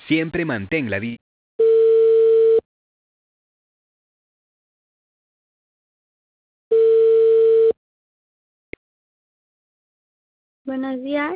Siempre mantén la di. Buenos días.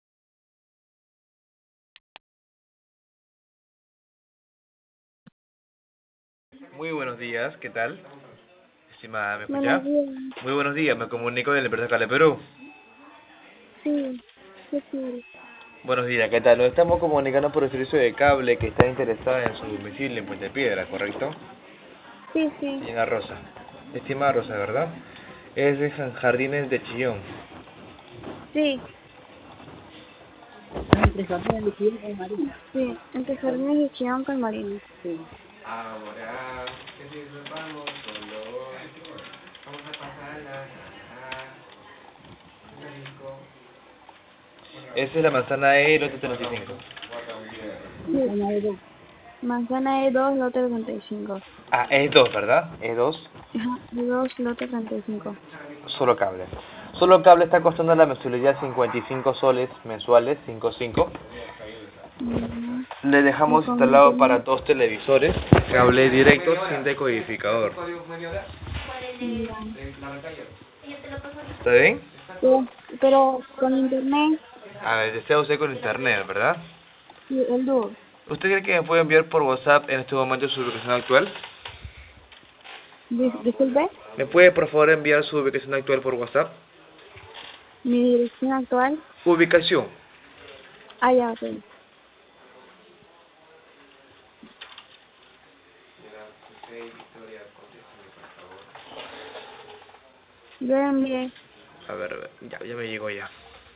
Muy buenos días, ¿qué tal? Estimada, ¿me Buenos escucha? días. Muy buenos días, me comunico de la empresa Cale Perú. Sí, sí, sí. Buenos días, ¿qué tal? Nos estamos comunicando por el servicio de cable que está interesada en su domicilio en Puente Piedra, ¿correcto? Sí, sí. Señora Rosa. Estimada Rosa, ¿verdad? Es de Jardines de Chillón. Sí, Entre Jardines de Chillón con Marina. sí. Entre Jardines de Chillón con Marina. Sí. Ahora que si nos vamos solo, vamos a pasarla. Esa es la manzana E, lote 35. Sí. Manzana de dos. Manzana E2, lote 35. Ah, es 2, ¿verdad? Es 2. Ajá, E2, lote 35. Solo cable. Solo cable está costando la mensualidad 55 soles mensuales, 55. Mm, Le y dejamos con instalado para internet. 2 televisores, cable directo sin decodificador. Ya. ¿Está bien? Pero con internet A ver, desea usted con internet, ¿verdad? y el dúo. ¿Usted cree que me puede enviar por WhatsApp en este momento su ubicación actual? Disculpe, ¿Me puede por favor enviar su ubicación actual por WhatsApp? mi dirección actual. Ubicación. Ah, ya, ok. Yo envié. A ver, ya me llegó ya.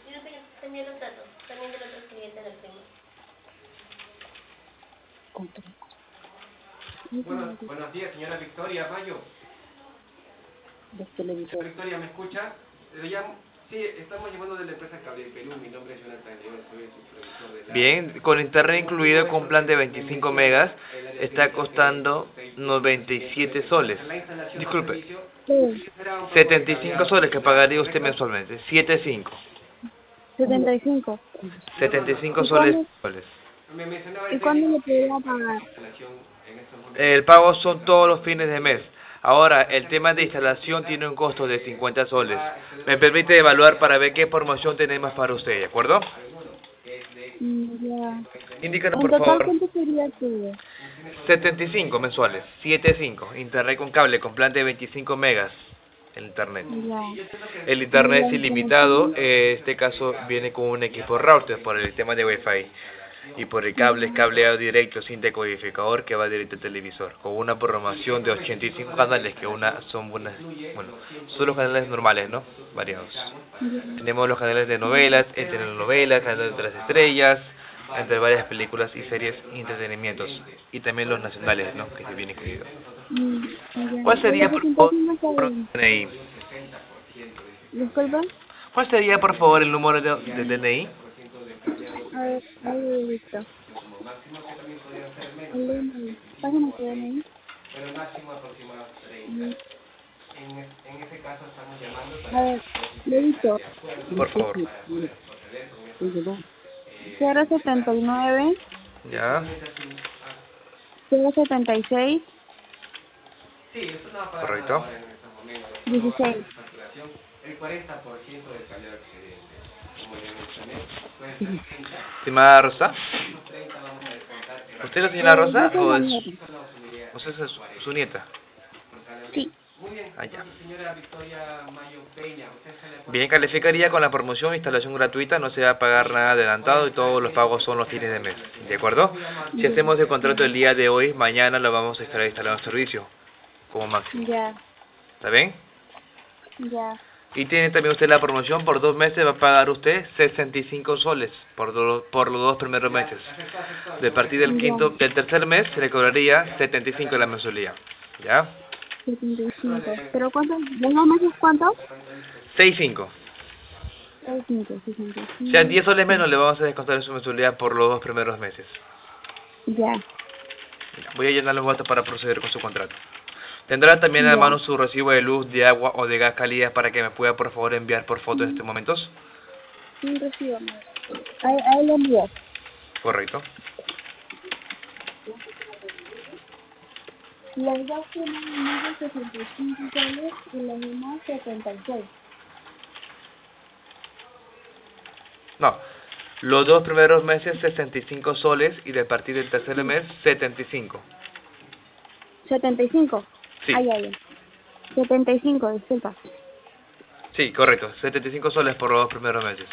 Buenos días, señora Victoria Mayo. Dos Señora televisores. Victoria, ¿me escucha? Le llamo. Sí, estamos llamando de la empresa Cable Perú. Mi nombre es Jonathan León, soy el supervisor de la... Bien, con internet incluido con plan de 25 megas, está costando 97 soles. Disculpe, Sí, 75 soles que pagaría usted mensualmente. 75. 75. 75 ¿Y soles cuándo, mensuales. y cuándo le podría pagar? El pago son todos los fines de mes. Ahora, el tema de instalación tiene un costo de 50 soles. Me permite evaluar para ver qué promoción tenemos para usted, ¿de acuerdo? Ya. Indícanos, En por total, favor. ¿cuánto sería todo? 75 mensuales, 75. Internet con cable, con plan de 25 megas. El internet. Ya. El Y internet la es ilimitado. instalación, Este caso viene con un equipo router por el tema de Wi-Fi. Y por el cable es ya. cableado directo sin decodificador que va directo al televisor, con una programación de 85 canales, que son buenas, bueno, son los canales normales, ¿no? Variados. Ya. Tenemos los canales de novelas, telenovelas, canales de las estrellas, entre varias películas y series y entretenimientos, y también los nacionales, ¿no? Que se viene incluido. Ya. ¿Cuál La sería, por favor, presentación no está el bien. DNI? Disculpa. ¿Cuál sería, por favor, el número de DNI? A ver, ahí listo. El DNI. Página tu DNI. Mm, A ver, le dicto. Por favor. Es de dos. 079 ¿Ya? 076 ¿Correcto? 16. Estimada Rosa, ¿usted es la señora Yo Rosa soy o la es nieta. usted es su nieta? Sí. Ah, ya. Bien, calificaría con la promoción instalación gratuita, no se va a pagar nada adelantado y todos los pagos son los fines de mes, ¿de acuerdo? Si Ya. hacemos el contrato Ya. el día de hoy, mañana lo vamos a estar instalando en servicio, como máximo. Ya. ¿Está bien? Ya. Y tiene también usted la promoción, por 2 meses va a pagar usted 65 soles por los 2 primeros meses. De partir Ya. del tercer mes se le cobraría 75 la mensualidad. ¿Ya? 75. ¿Pero cuántos? ¿Los dos meses cuántos? 65. 65, O sea, 65. 10 soles Sí. menos le vamos a descontar en su mensualidad por los 2 primeros meses. Ya. Voy a llenar los votos para proceder con su contrato. ¿Tendrá también a la Ya. mano su recibo de luz, de agua o de gas calidad para que me pueda por favor enviar por foto en Mm, estos momentos? sí, recibo. Ahí lo envío. Correcto. Los dos tienen más de 65 soles y los demás 76. No, los dos primeros meses 65 soles y de partir del tercer mes 75. 75. Sí. Ay, ay, ay. 75, disculpa. Sí, correcto, 75 soles por los dos primeros meses.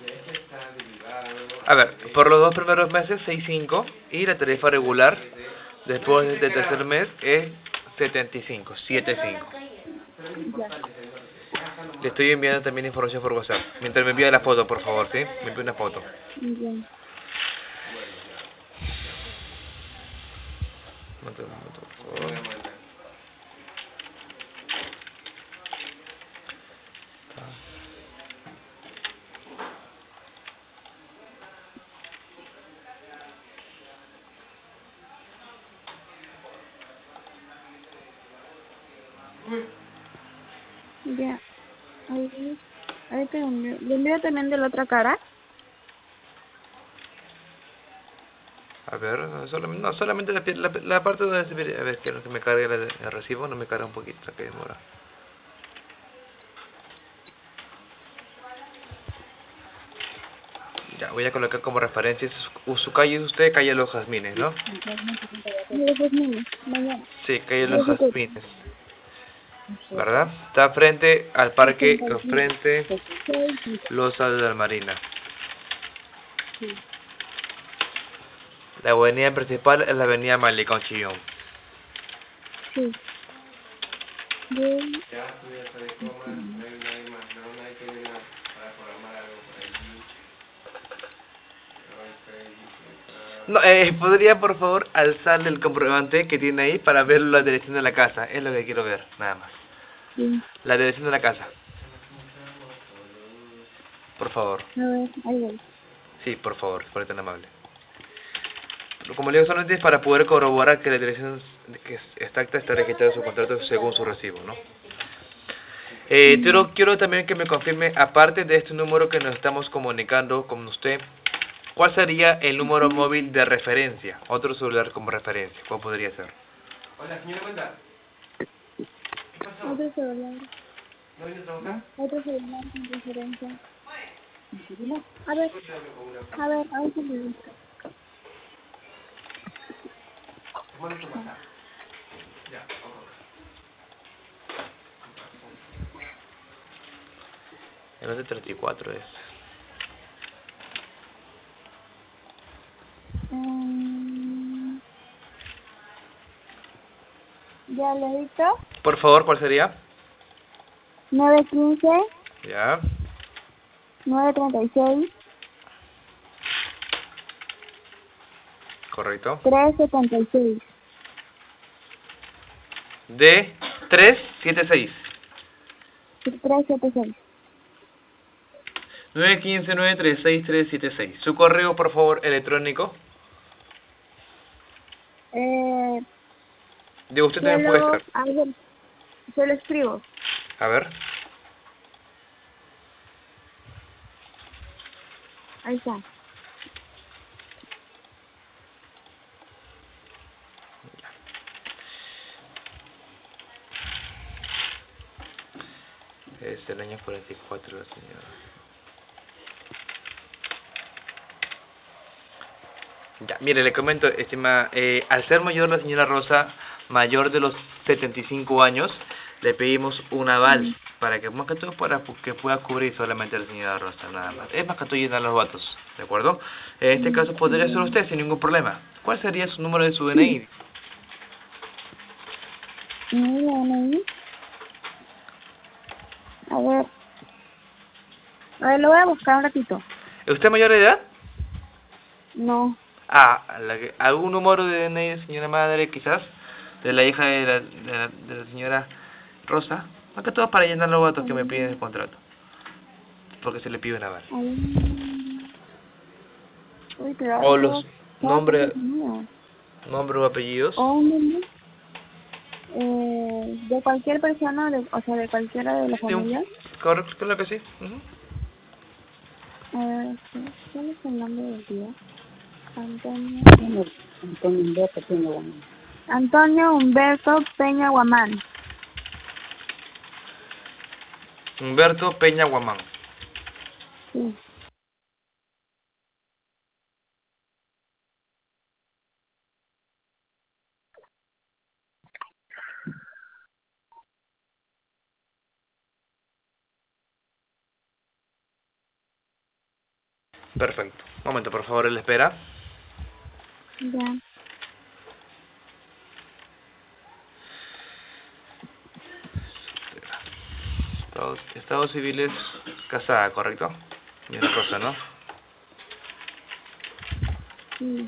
A ver, por los dos primeros meses 6.5 y la tarifa regular después del tercer mes es 75, 7.5. Ya. Le estoy enviando también información por WhatsApp. Mientras me envía la foto, por favor, ¿sí? Me envía una foto. Bien. Un momento, por favor. Ya. Ahí te envío. ¿Le envío también de la otra cara? A ver, no, solamente la parte donde se ve, a ver, que no se me cargue el recibo, no me carga un poquito, que demora. Ya, voy a colocar como referencia su calle es usted, calle Los Jazmines, ¿no? Los dos niños. Mañana. Sí, calle Los Jazmines, ¿verdad? Está frente al parque, frente Losa de la Marina. La avenida principal es la avenida Malecón Chillón. Sí. Bien. No, ¿podría por favor alzarle el comprobante que tiene ahí para ver la dirección de la casa? Es lo que quiero ver, nada más. Sí. La dirección de la casa. Por favor. A ver, ahí voy. Sí, por favor, por tan amable. Como le digo, solamente es para poder corroborar que la dirección que está acta está registrada en su contrato según su recibo, ¿no? Quiero también que me confirme, aparte de este número que nos estamos comunicando con usted, ¿cuál sería el número móvil de referencia? Otro celular como referencia, ¿cuál podría ser? Hola, señora Wanda. ¿Qué pasó? Otro celular. ¿No vino a trabajar? Otro celular con referencia. A ver si me gusta. Manda tu WhatsApp. Ya, vamos. El 1134 es. Ya lo he visto. Por favor, ¿cuál sería? 915, Ya. 936, Correcto. 376. De 376. 376. 915-936-376. Su correo, por favor, electrónico. De usted también puede estar. A ver, se lo escribo. A ver. Ahí está. Es el año 44, la señora. Ya, mire, le comento, estimada, al ser mayor la señora Rosa, mayor de los 75 años, le pedimos un aval para que, más que todo, para que pueda cubrir solamente a la señora Rosa, nada más. Es más que todo llenar los datos, ¿de acuerdo? En este caso podría ser usted sin ningún problema. ¿Cuál sería su número de su DNI? Mi DNI. A ver, lo voy a buscar un ratito. ¿Es usted mayor de edad? No. ¿Algún número de DNI de señora madre, quizás? De la hija de la señora Rosa. Más que todo para llenar los datos que me piden el contrato. Porque se le pide un aval. Uy, pero O los nombres o apellidos. O un nombre de cualquier persona, o sea, de cualquiera de la familia. Correcto, claro que sí. ¿Cuál es el nombre del tío? Antonio. Antonio Humberto Peña Guamán. Antonio Humberto Peña Guamán. Humberto Peña Guamán. Sí. Perfecto. Un momento, por favor, él espera. Ya. Estado civil es casada, ¿correcto? Y una cosa, ¿no? Sí.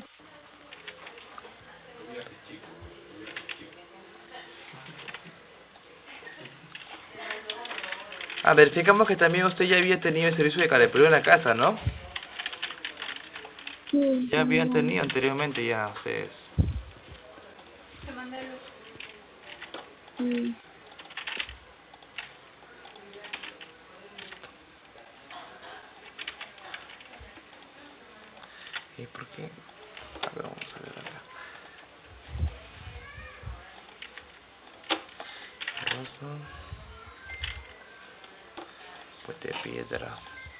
Verificamos que también usted ya había tenido el servicio de Careperú en la casa, ¿no? Sí. Ya habían tenido anteriormente ya ustedes. Sí. ¿Y por qué? A ver, vamos a ver acá. Rosa. Puente Piedra.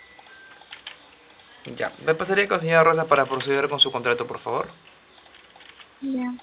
Ya, me pasaría con la señora Rosa para proceder con su contrato, por favor. Ya.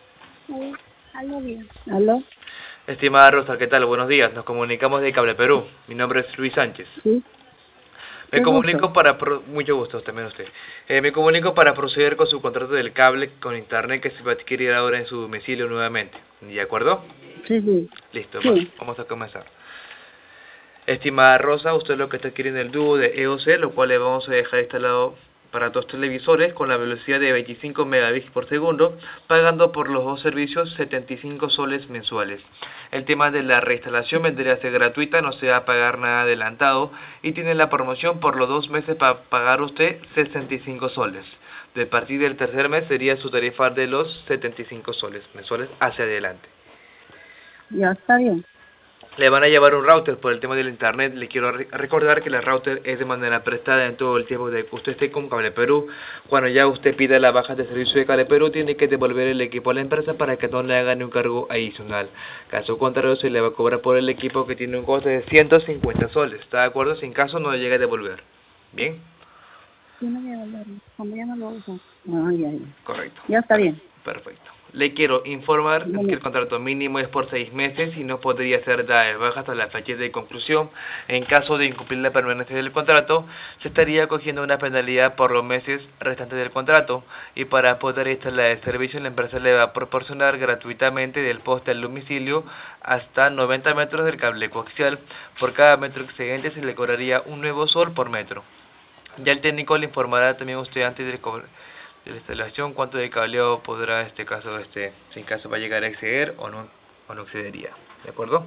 Aló bien. ¿Aló? Estimada Rosa, ¿qué tal? Buenos días. Nos comunicamos de Cable Perú. Mi nombre es Luis Sánchez. Sí. Me Qué comunico gusto. para... Mucho gusto, también usted. Me comunico para proceder con su contrato del cable con internet que se va a adquirir ahora en su domicilio nuevamente. ¿De acuerdo? Sí, sí. Listo, Sí. vamos a comenzar. Estimada Rosa, usted lo que está adquiriendo el dúo de EOC, lo cual le vamos a dejar instalado para dos televisores con la velocidad de 25 megabits por segundo, pagando por los dos servicios 75 soles mensuales. El tema de la reinstalación vendría a ser gratuita, no se va a pagar nada adelantado y tiene la promoción por los 2 meses para pagar usted 65 soles. De partir del tercer mes sería su tarifa de los 75 soles mensuales hacia adelante. Ya, está bien. Le van a llevar un router por el tema del internet. Le quiero recordar que el router es de manera prestada en todo el tiempo de que usted esté con Cable Perú. Cuando ya usted pida la baja de servicio de Cable Perú, tiene que devolver el equipo a la empresa para que no le hagan un cargo adicional. Caso contrario, se le va a cobrar por el equipo que tiene un coste de 150 soles. ¿Está de acuerdo? Sin caso, no le llegue a devolver. ¿Bien? Yo no voy a volverlo. Cuando ya no lo uso. Ah, ya. Correcto. Ya está bien. Perfecto. Le quiero informar que Bueno, el contrato mínimo es por 6 meses y no podría ser dada de baja hasta la fecha de conclusión. En caso de incumplir la permanencia del contrato, se estaría cogiendo una penalidad por los meses restantes del contrato y para poder instalar el servicio la empresa le va a proporcionar gratuitamente del poste al domicilio hasta 90 metros del cable coaxial. Por cada metro excedente se le cobraría un nuevo sol por metro. Ya el técnico le informará también a usted antes de la instalación cuánto de cableado podrá sin caso va a llegar a exceder o no excedería. ¿De acuerdo?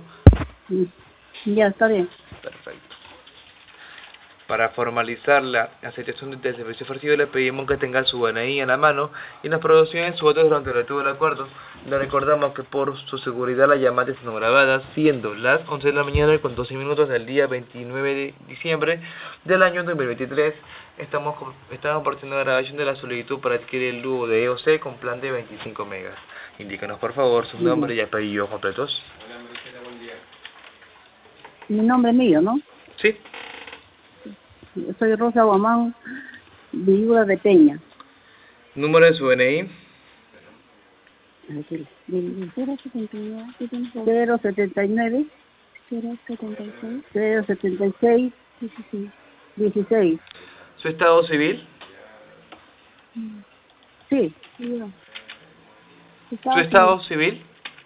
ya está bien. Perfecto. Para formalizar la aceptación del servicio ofrecido le pedimos que tenga su DNI en la mano y nos proporcione su voto durante el del acuerdo. Le recordamos que por su seguridad las llamadas son grabadas, siendo las 11 de la mañana con 12 minutos del día 29 de diciembre del año 2023. Estamos partiendo la grabación de la solicitud para adquirir el dúo de EOC con plan de 25 megas. Indícanos por favor su nombre y apellido completos. Mi nombre es mío, ¿no? ¿Sí? Yo soy Rosa Guamán, viuda de Peña. Número de su DNI. 079 076 16. Su estado civil. Sí. Su estado civil.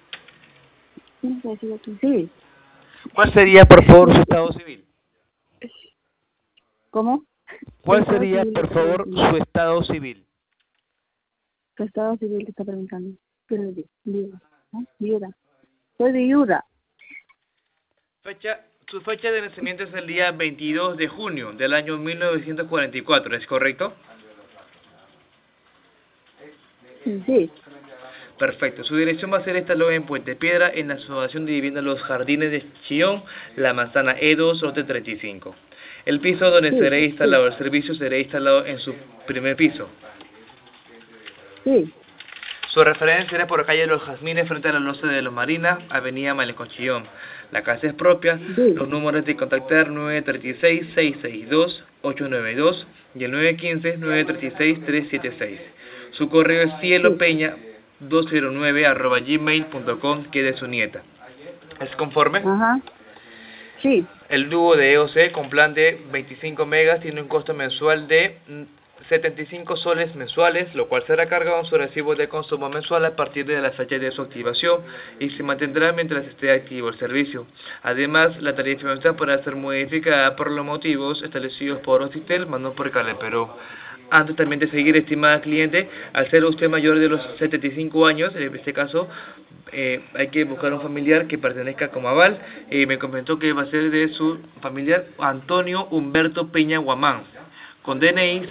Sí. ¿Cuál sería, por favor, su estado civil? ¿Cómo? ¿Cuál sería, por favor, su estado civil? ¿Qué estado civil te está preguntando? Viuda. Viuda. Soy viuda. Su fecha de nacimiento es el día 22 de junio del año 1944, ¿es correcto? Sí. Perfecto. Su dirección va a ser instalada en Puente Piedra, en la Asociación de Vivienda Los Jardines de Chillón, la manzana E2, lote 35. El piso donde será instalado el servicio será instalado en su primer piso. Sí. ¿Cuál sería, por favor, su estado civil? Sí. ¿Cuál sería, por favor, su estado civil? Sí. ¿Cuál sería, por favor, su estado civil? Sí. Sí. Su referencia era por calle Los Jazmines frente a la Loza de los Marinas, avenida Malecón Chillón. La casa es propia, Sí. los números de contactar 936-662-892 y el 915-936-376. Su correo es cielopeña209@gmail.com, que es de su nieta. ¿Es conforme? Ajá. Sí. El dúo de EOC con plan de 25 megas tiene un costo mensual de 75 soles mensuales, lo cual será cargado en su recibo de consumo mensual a partir de la fecha de su activación y se mantendrá mientras esté activo el servicio. Además, la tarifa mensual podrá ser modificada por los motivos establecidos por Occitel, más no por Cable Perú. Antes también de seguir, estimada cliente, al ser usted mayor de los 75 años, en este caso, hay que buscar un familiar que pertenezca como aval. Me comentó que va a ser de su familiar Antonio Humberto Peña Guamán, con DNI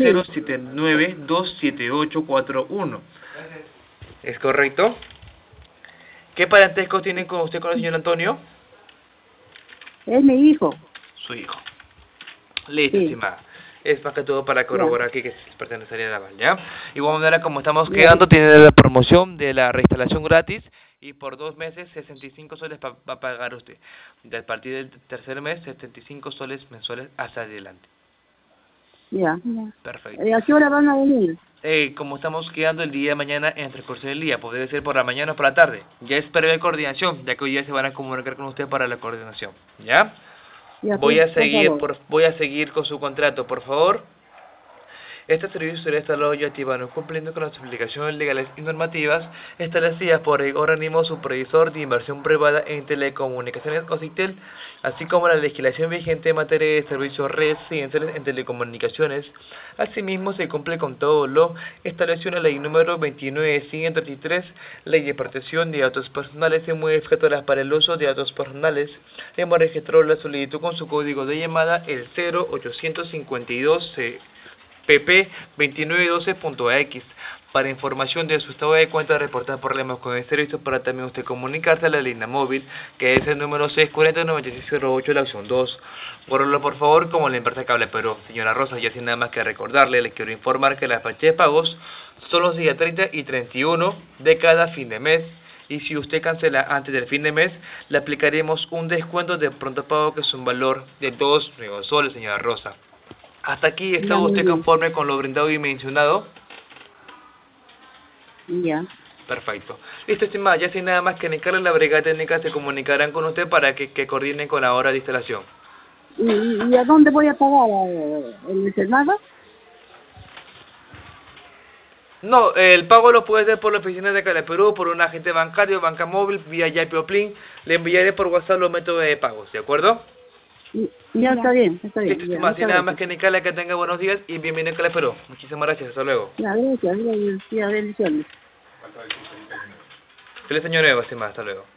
079-27841. ¿Es correcto? ¿Qué parentesco tiene con usted con el señor Antonio? Es mi hijo. Su hijo. Listo, Sí. estimada. Es más que todo para corroborar que pertenecería a la aval, ¿ya? Igual manera, como estamos Bien. quedando, tiene la promoción de la reinstalación gratis y por 2 meses 65 soles va a pagar usted. Y a partir del tercer mes, 75 soles mensuales hacia adelante. Ya. Perfecto. ¿A qué hora van a venir? Como estamos quedando el día de mañana en el transcurso del día, podría ser por la mañana o por la tarde. Ya es previa coordinación, ya que hoy día se van a comunicar con usted para la coordinación, ¿ya? Ya, Voy a por favor. seguir con su contrato, por favor. Este servicio será instalado y activado cumpliendo con las obligaciones legales y normativas establecidas por el organismo supervisor de inversión privada en telecomunicaciones Occitel, así como la legislación vigente en materia de servicios residenciales en telecomunicaciones. Asimismo, se cumple con todo lo establecido en la ley número 29.133, Ley de Protección de Datos Personales y modificadoras para el uso de datos personales. Hemos registrado la solicitud con su código de llamada el 0852 pp2912.x. Para información de su estado de cuenta, reportar problemas con el servicio, para también usted comunicarse a la línea móvil, que es el número 640-9608, la opción 2. Guárdalo por favor como la empresa Cable Perú. Señora Rosa, ya sin nada más que recordarle, le quiero informar que la fecha de pagos son los días 30 y 31 de cada fin de mes. Y si usted cancela antes del fin de mes, le aplicaremos un descuento de pronto pago que es un valor de 2 nuevos soles, señora Rosa. ¿Hasta aquí está Ya, muy usted bien. conforme con lo brindado y mencionado? Ya. Perfecto. Listo, estimada, ya sin nada más que indicarle, la brigada técnica se comunicarán con usted para que coordinen con la hora de instalación. ¿Y a dónde voy a pagar? ¿En el Senado? No, el pago lo puede hacer por la oficina de Cable Perú, por un agente bancario, banca móvil, vía Yapi o Plin. Le enviaré por WhatsApp los métodos de pagos, ¿de acuerdo? Ya, está bien, está bien. Listo, Ya, estimada, sin muchas nada más gracias. que indicarle, que tenga buenos días y bienvenido a Cable Perú. Muchísimas gracias, hasta luego. Ya, gracias, ya, bendiciones. Feliz año nuevo, estimada, hasta luego.